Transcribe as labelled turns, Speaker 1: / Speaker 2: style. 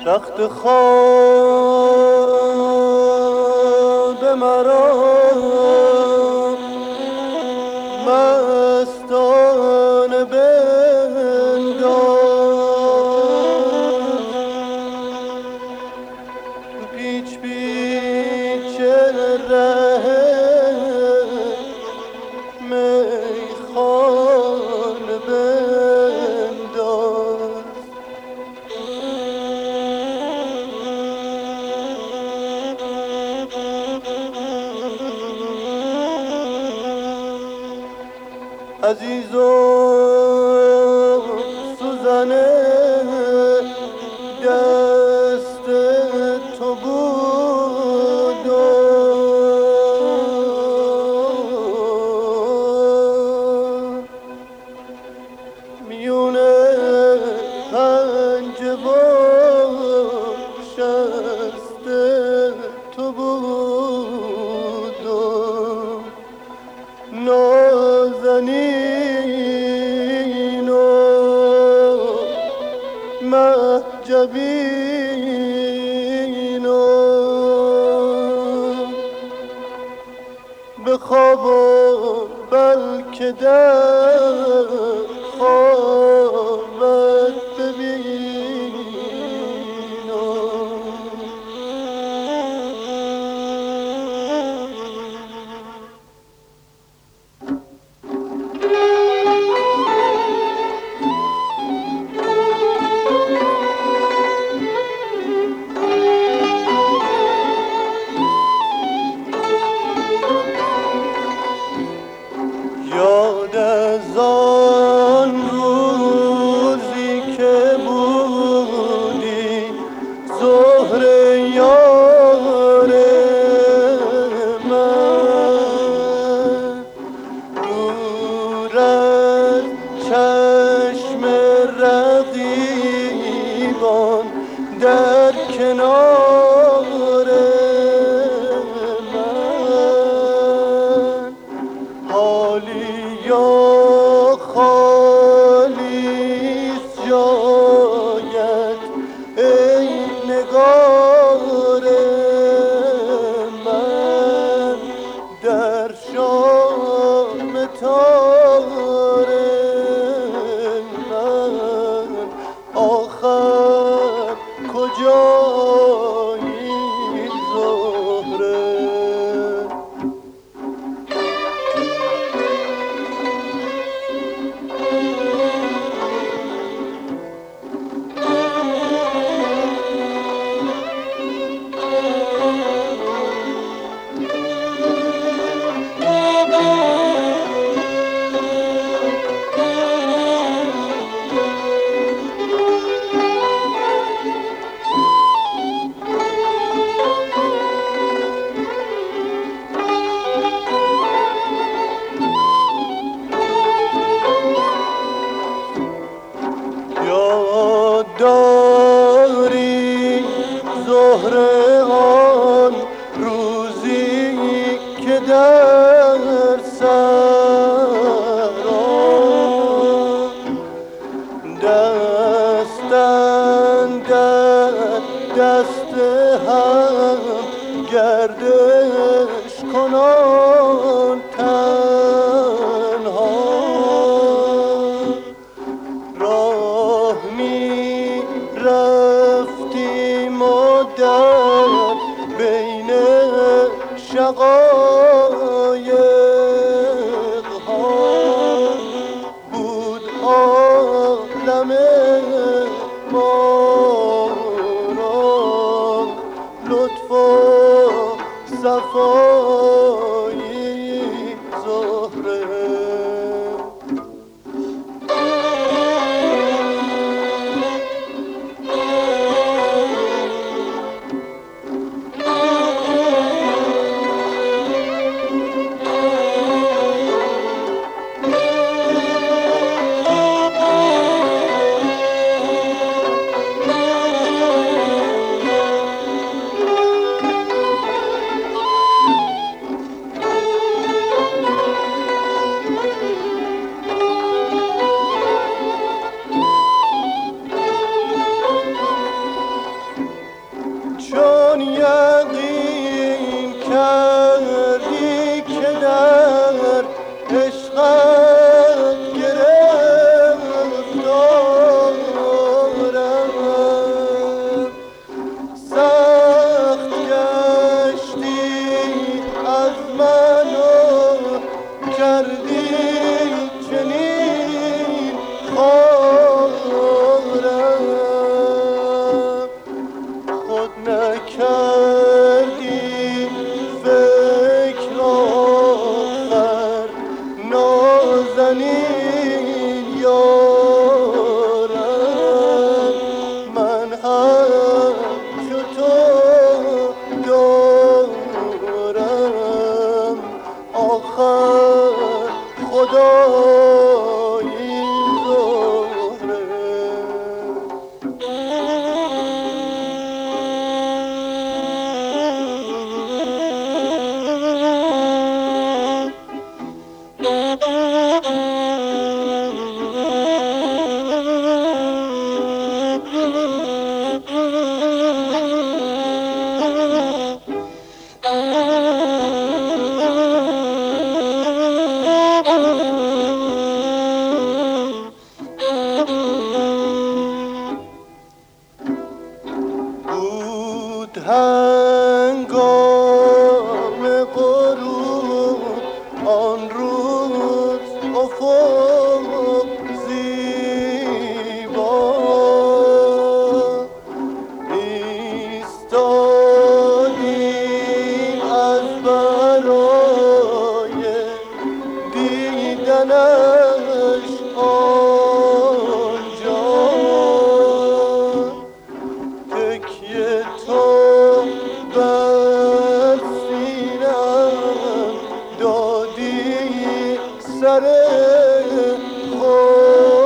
Speaker 1: رخت خواب مرا مستانه بنداز، پیچ پیچ ره میخانه بنداز. عزیز و سوزنه دست تو بود و میونه پنجه و شست تو بود و نازنین و مهجبین و به خواب و بلکه در خوابت ببین یاد از آن روزی که بودی زهر یار من، دور از چشم رقیبان در کنار من، حالی یا خالیست جایت ای نگار من، در شام تار من آخر کجایی زهره؟ یاد داری زهره آن روزی که در سرا دست دست هم گردش کنان تنها راه می رفتیم و در بین شقایق ها بود عالم ما را لطف و صفایی زهره. یقین کردی که در عشقت گرفتارم، سخت گشتی از من و کردی چنین خارم، خود نکردی فکر آخر نازنین یارم، من هم چو تو دارم آخر خدایی بود هنگام غروب آن روز افق زیبا، ایستادیم از برای دیدنش آنجا، تکیه تو بر سینم دادی سر خود